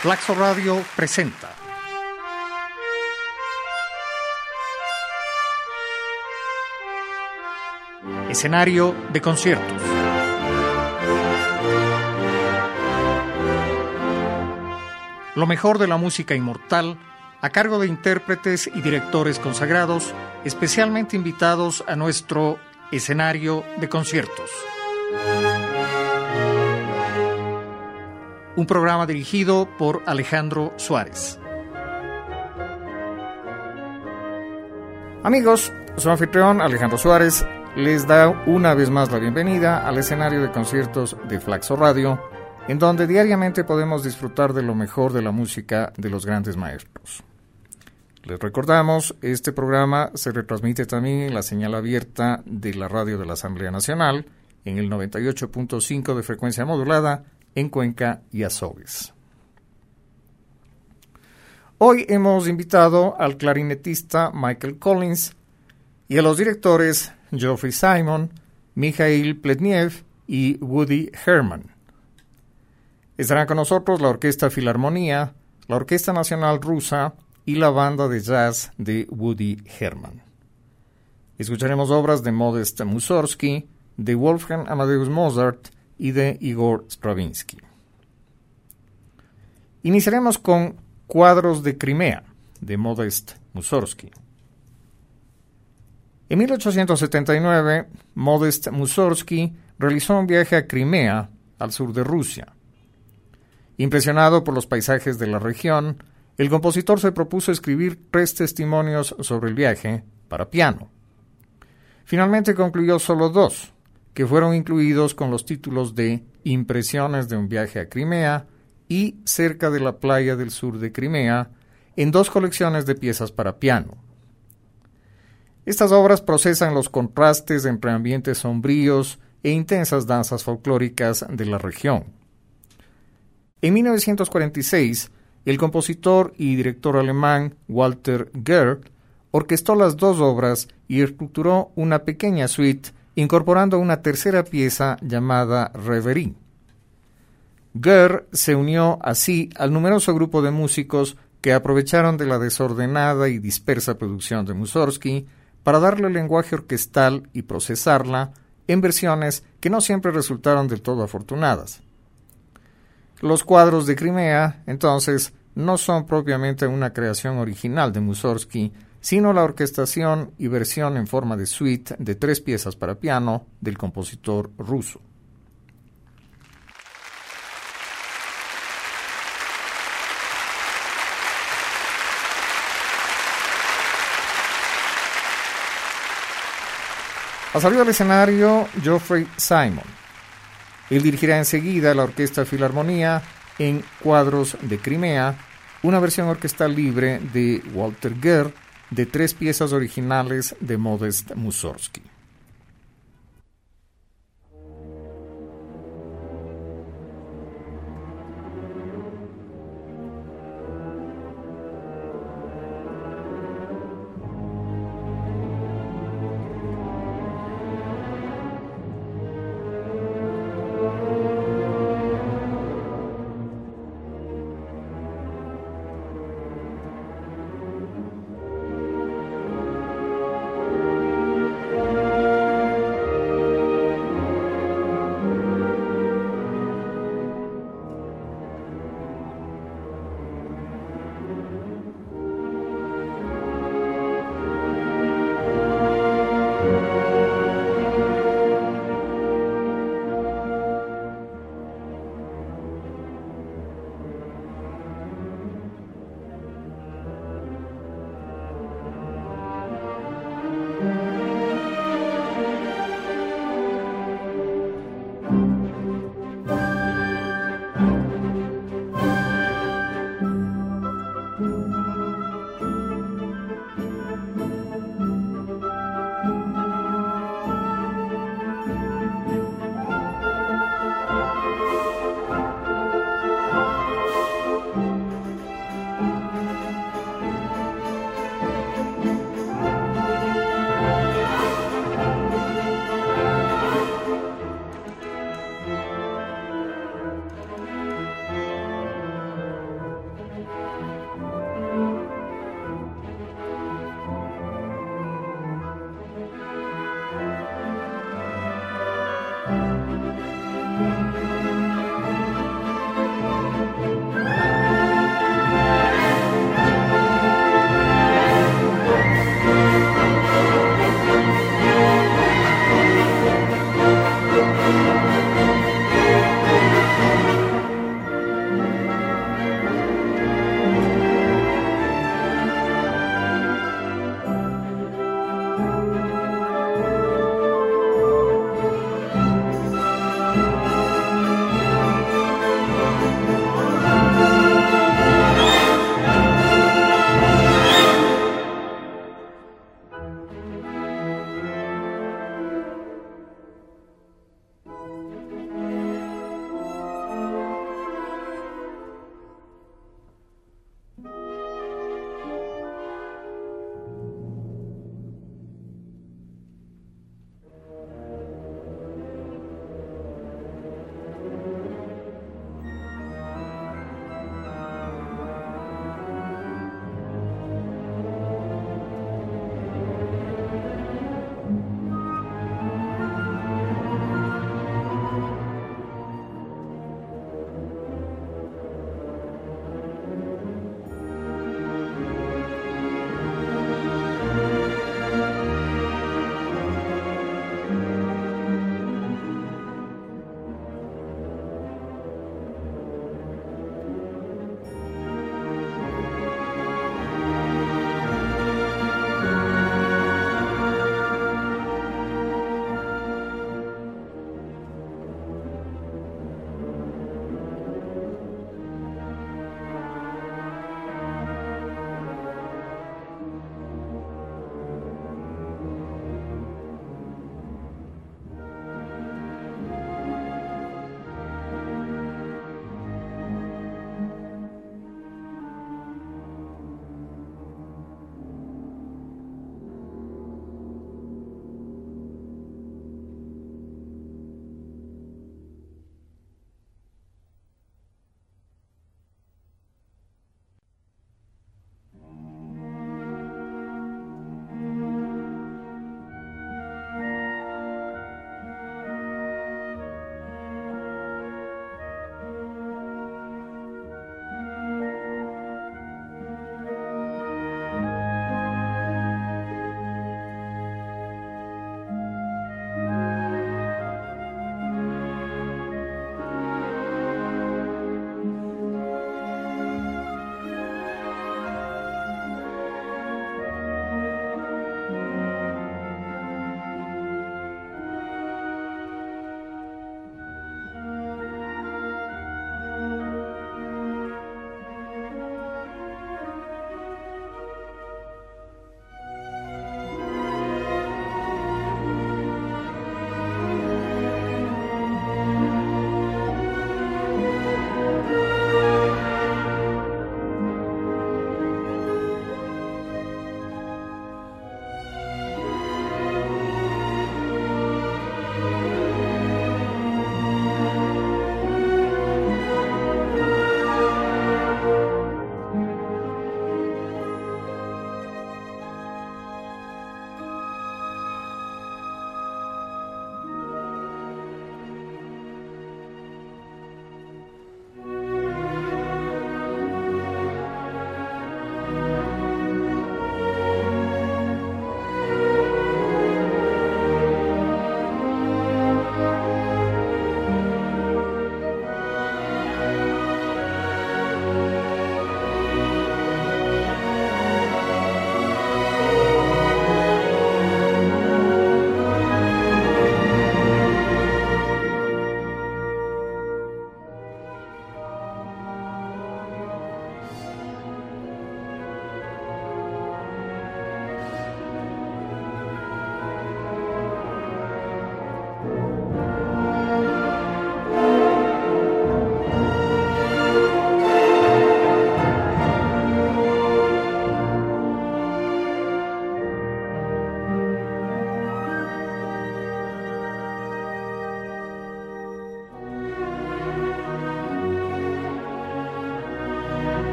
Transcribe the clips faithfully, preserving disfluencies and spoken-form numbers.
Flaxo Radio presenta Escenario de conciertos. Lo mejor de la música inmortal a cargo de intérpretes y directores consagrados, especialmente invitados a nuestro escenario de conciertos. Un programa dirigido por Alejandro Suárez. Amigos, su anfitrión Alejandro Suárez les da una vez más la bienvenida al escenario de conciertos de Flaxo Radio, en donde diariamente podemos disfrutar de lo mejor de la música de los grandes maestros. Les recordamos, este programa se retransmite también en la señal abierta de la radio de la Asamblea Nacional, en el noventa y ocho punto cinco de frecuencia modulada, en Cuenca y Azogues. Hoy hemos invitado al clarinetista Michael Collins y a los directores Geoffrey Simon, Mikhail Pletnev y Woody Herman. Estarán con nosotros la Orquesta Filarmonía, la Orquesta Nacional Rusa y la banda de jazz de Woody Herman. Escucharemos obras de Modest Mussorgsky, de Wolfgang Amadeus Mozart y de Igor Stravinsky. Iniciaremos con Cuadros de Crimea, de Modest Mussorgsky. En mil ochocientos setenta y nueve, Modest Mussorgsky realizó un viaje a Crimea, al sur de Rusia. Impresionado por los paisajes de la región, el compositor se propuso escribir tres testimonios sobre el viaje para piano. Finalmente concluyó solo dos, que fueron incluidos con los títulos de Impresiones de un viaje a Crimea y Cerca de la playa del sur de Crimea, en dos colecciones de piezas para piano. Estas obras procesan los contrastes entre ambientes sombríos e intensas danzas folclóricas de la región. En mil novecientos cuarenta y seis, el compositor y director alemán Walter Gerl orquestó las dos obras y estructuró una pequeña suite incorporando una tercera pieza llamada Reverie. Gerl se unió así al numeroso grupo de músicos que aprovecharon de la desordenada y dispersa producción de Mussorgsky para darle lenguaje orquestal y procesarla en versiones que no siempre resultaron del todo afortunadas. Los cuadros de Crimea, entonces, no son propiamente una creación original de Mussorgsky, sino la orquestación y versión en forma de suite de tres piezas para piano del compositor ruso. Ha salido al escenario Geoffrey Simon. Él dirigirá enseguida la Orquesta Filarmonía en Cuadros de Crimea, una versión orquestal libre de Walter Gerl de tres piezas originales de Modest Mussorgsky. Thank you.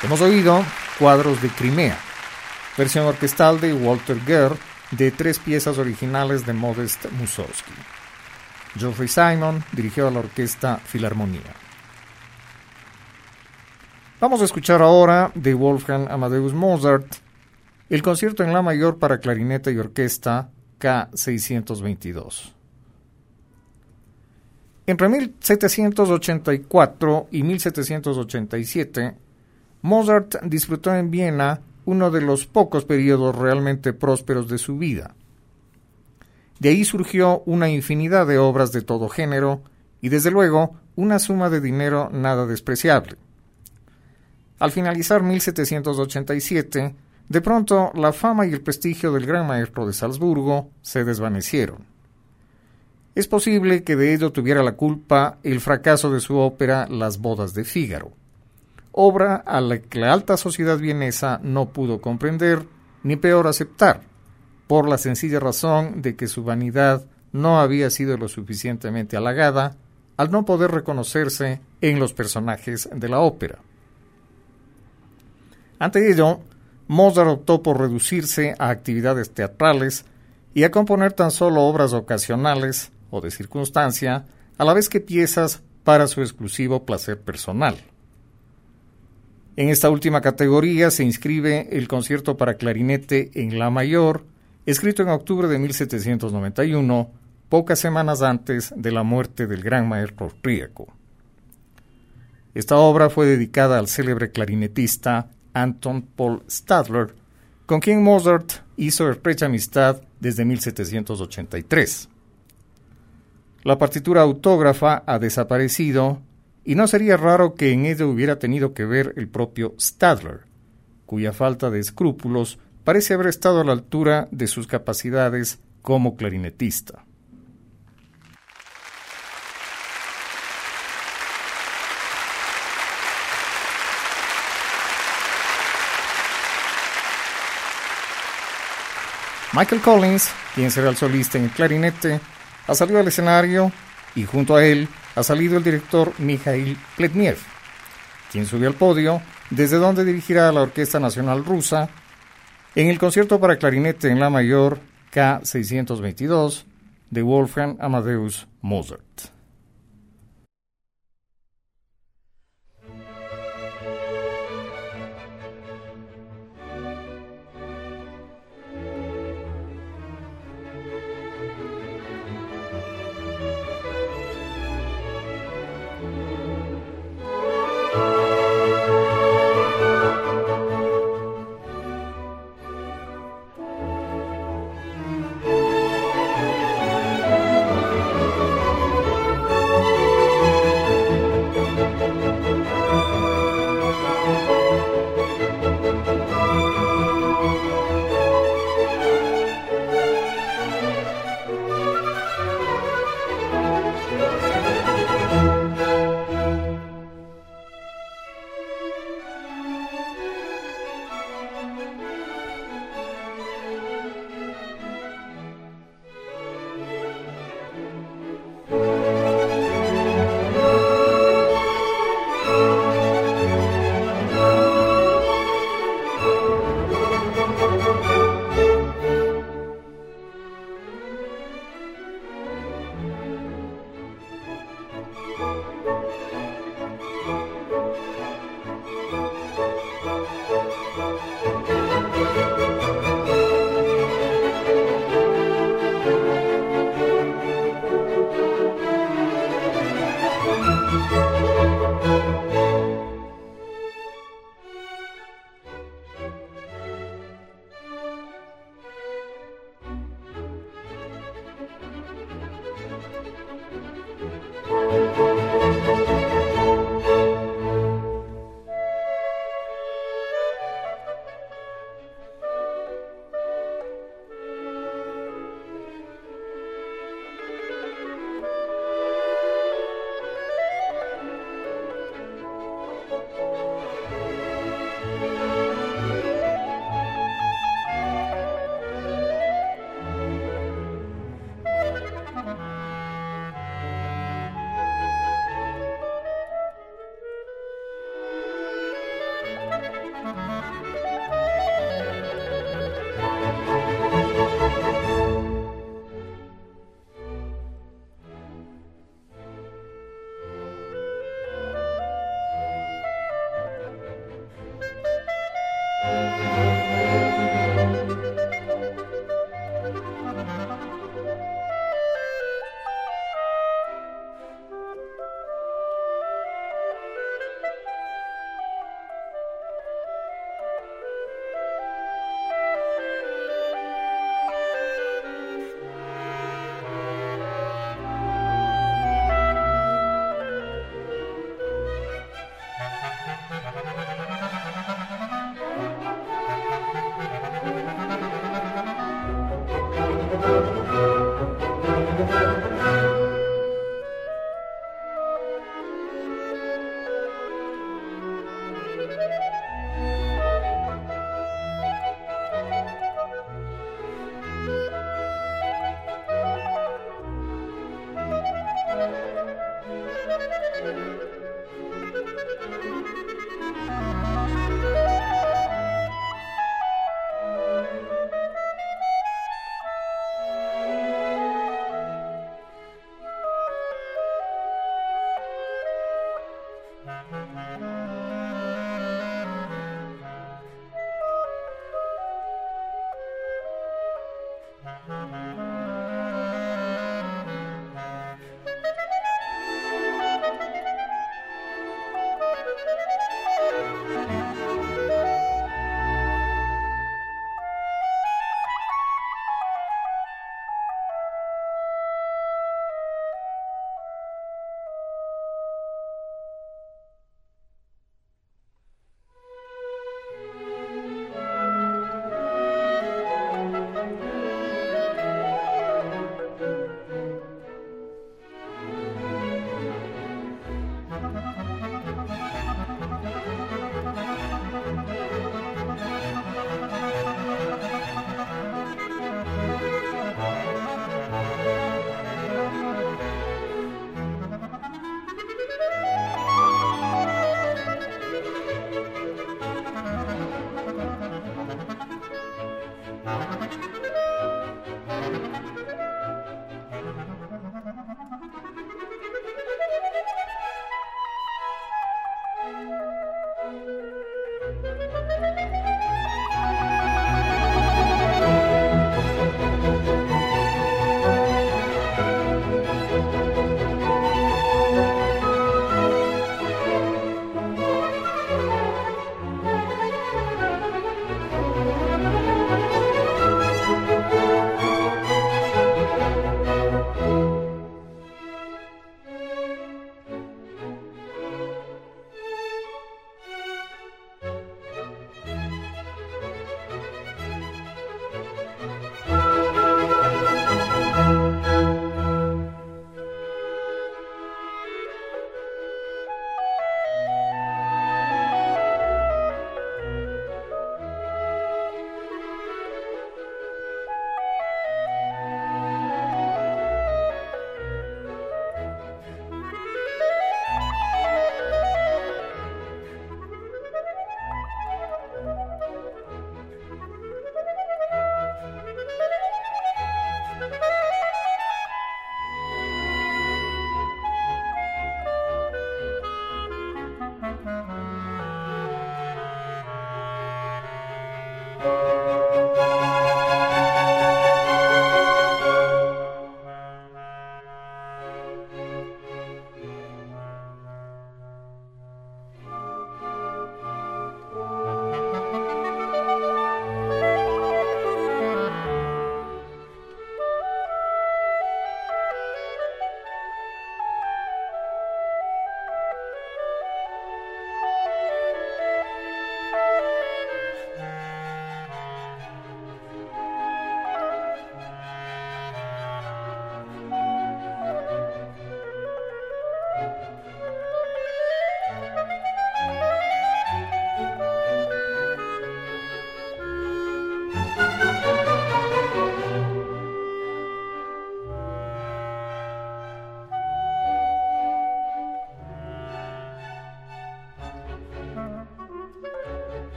Hemos oído Cuadros de Crimea, versión orquestal de Walter Gerd de tres piezas originales de Modest Mussorgsky. Geoffrey Simon dirigió a la Orquesta Filarmonía. Vamos a escuchar ahora de Wolfgang Amadeus Mozart el concierto en la mayor para clarinete y orquesta K seiscientos veintidós. Entre mil setecientos ochenta y cuatro y mil setecientos ochenta y siete, Mozart disfrutó en Viena uno de los pocos periodos realmente prósperos de su vida. De ahí surgió una infinidad de obras de todo género y, desde luego, una suma de dinero nada despreciable. Al finalizar mil setecientos ochenta y siete, de pronto la fama y el prestigio del gran maestro de Salzburgo se desvanecieron. Es posible que de ello tuviera la culpa el fracaso de su ópera Las bodas de Fígaro, obra a la que la alta sociedad vienesa no pudo comprender ni peor aceptar, por la sencilla razón de que su vanidad no había sido lo suficientemente halagada al no poder reconocerse en los personajes de la ópera. Ante ello, Mozart optó por reducirse a actividades teatrales y a componer tan solo obras ocasionales o de circunstancia, a la vez que piezas para su exclusivo placer personal. En esta última categoría se inscribe el concierto para clarinete en la mayor, escrito en octubre de mil setecientos noventa y uno, pocas semanas antes de la muerte del gran maestro austríaco. Esta obra fue dedicada al célebre clarinetista Anton Paul Stadler, con quien Mozart hizo estrecha amistad desde mil setecientos ochenta y tres. La partitura autógrafa ha desaparecido y no sería raro que en ello hubiera tenido que ver el propio Stadler, cuya falta de escrúpulos parece haber estado a la altura de sus capacidades como clarinetista. Michael Collins, quien será el solista en el clarinete, ha salido al escenario y junto a él ha salido el director Mikhail Pletnev, quien subió al podio, desde donde dirigirá a la Orquesta Nacional Rusa en el concierto para clarinete en la mayor K seiscientos veintidós de Wolfgang Amadeus Mozart.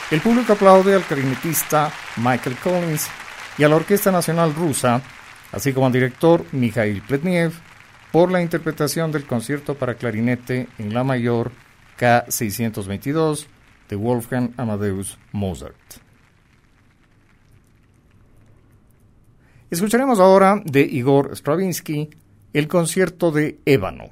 El público aplaude al clarinetista Michael Collins y a la Orquesta Nacional Rusa, así como al director Mikhail Pletnev, por la interpretación del concierto para clarinete en la mayor K seiscientos veintidós de Wolfgang Amadeus Mozart. Escucharemos ahora de Igor Stravinsky el concierto de Ébano.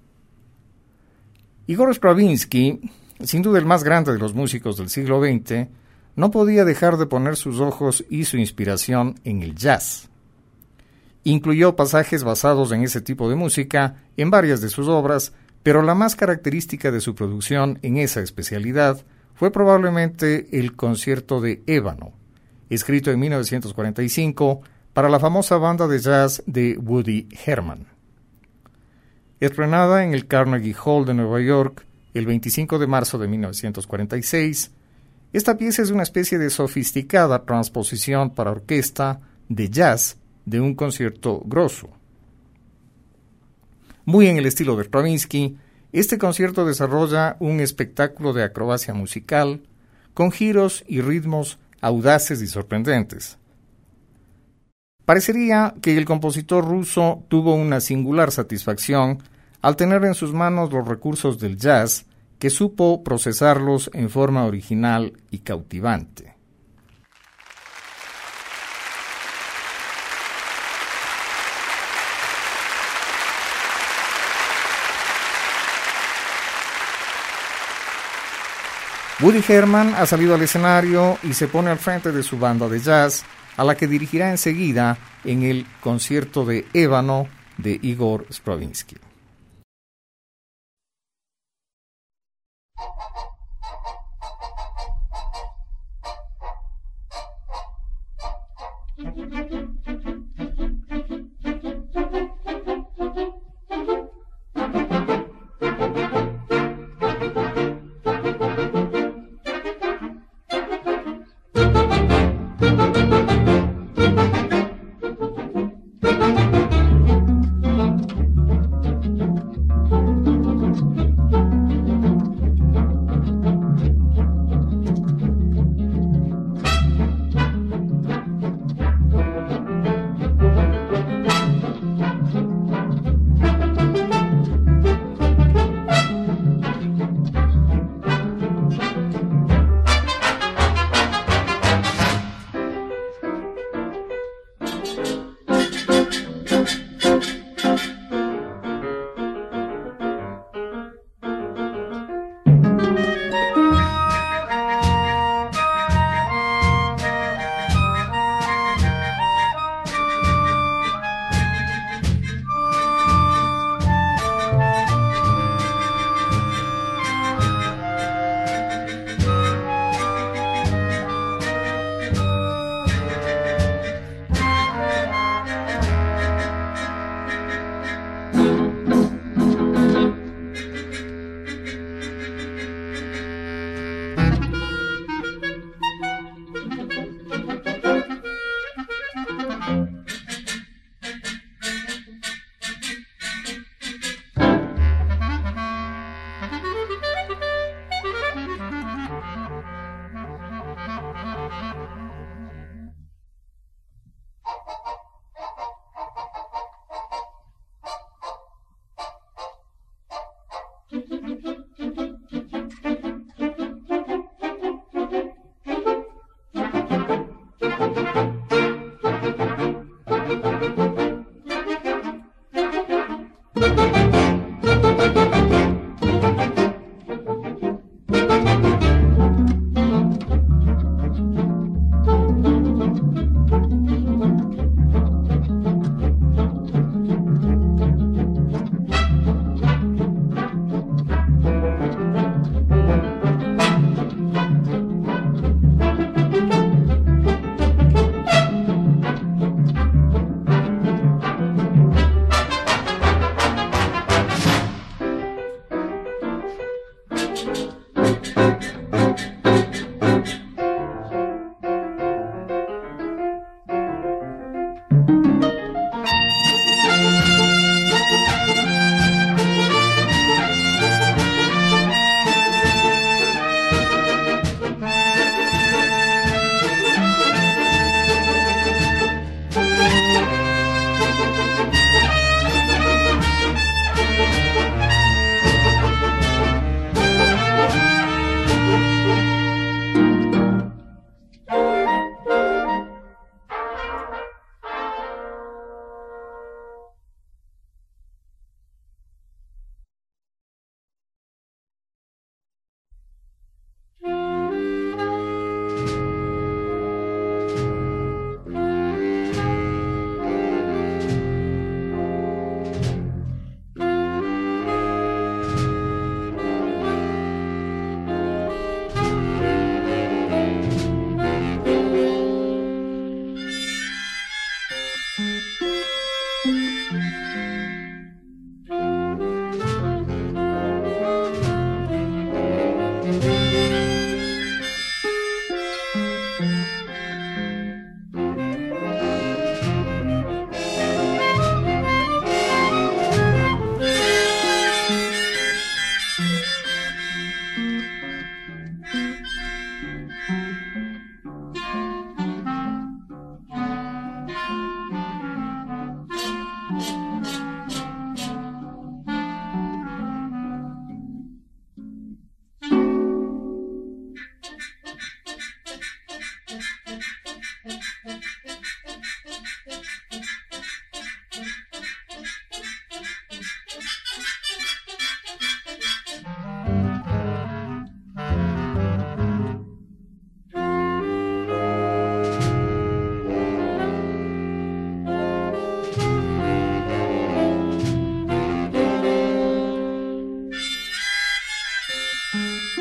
Igor Stravinsky, sin duda el más grande de los músicos del siglo veinte, no podía dejar de poner sus ojos y su inspiración en el jazz. Incluyó pasajes basados en ese tipo de música en varias de sus obras, pero la más característica de su producción en esa especialidad fue probablemente el concierto de Ébano, escrito en mil novecientos cuarenta y cinco para la famosa banda de jazz de Woody Herman. Estrenada en el Carnegie Hall de Nueva York el veinticinco de marzo de mil novecientos cuarenta y seis, esta pieza es una especie de sofisticada transposición para orquesta de jazz de un concierto grosso. Muy en el estilo de Stravinsky, este concierto desarrolla un espectáculo de acrobacia musical con giros y ritmos audaces y sorprendentes. Parecería que el compositor ruso tuvo una singular satisfacción al tener en sus manos los recursos del jazz, que supo procesarlos en forma original y cautivante. Woody Herman ha salido al escenario y se pone al frente de su banda de jazz, a la que dirigirá enseguida en el concierto de Ébano de Igor Stravinsky.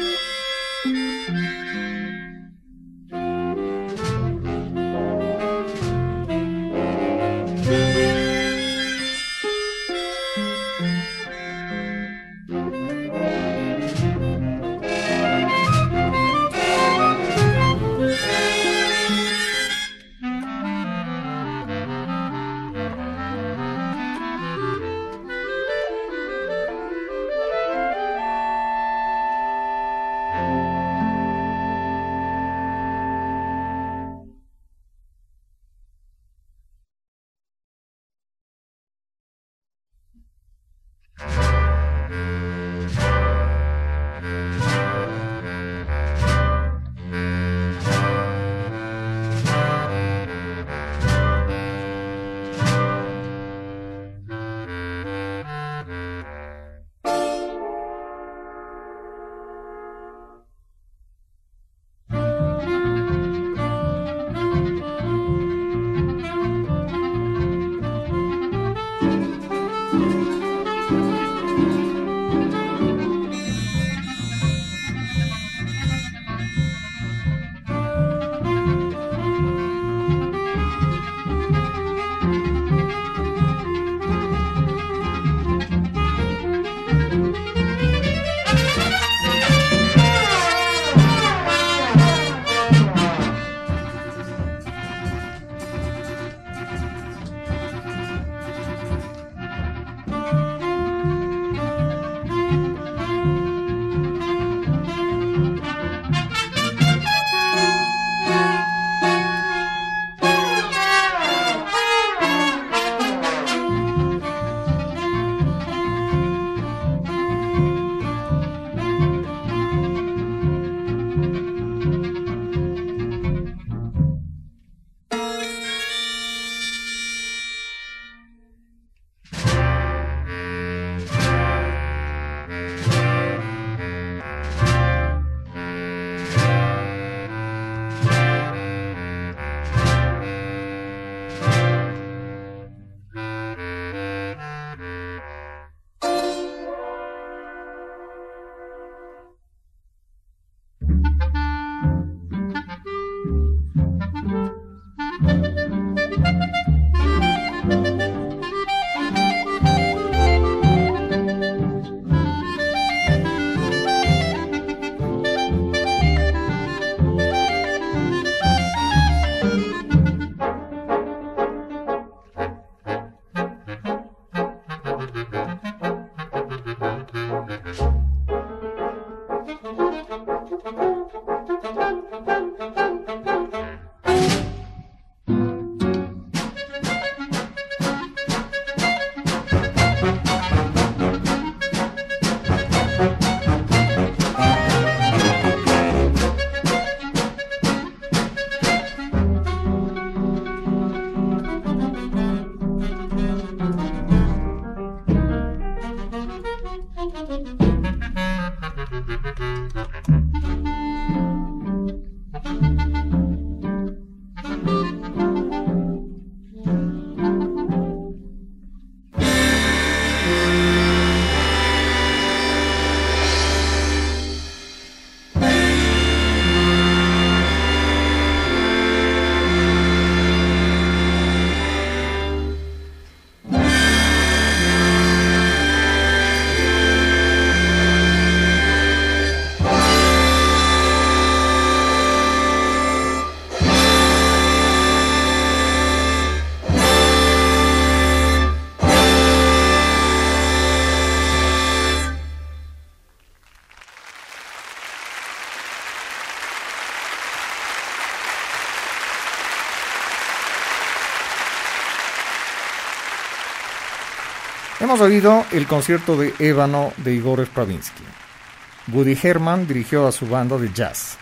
Hemos oído el concierto de Ébano de Igor Stravinsky. Woody Herman dirigió a su banda de jazz.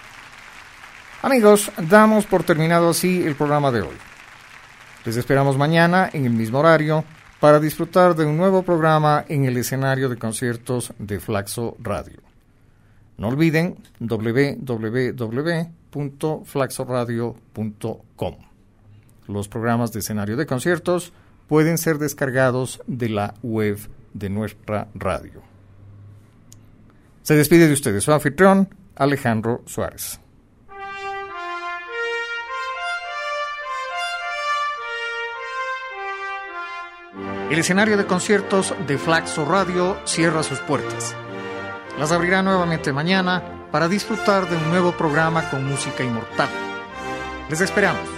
Amigos, damos por terminado así el programa de hoy. Les esperamos mañana en el mismo horario para disfrutar de un nuevo programa en el escenario de conciertos de Flaxo Radio. No olviden doble u doble u doble u punto flaxo radio punto com. Los programas de escenario de conciertos pueden ser descargados de la web de nuestra radio. Se despide de ustedes su anfitrión, Alejandro Suárez. El escenario de conciertos de Flaxo Radio cierra sus puertas. Las abrirá nuevamente mañana para disfrutar de un nuevo programa con música inmortal. Les esperamos.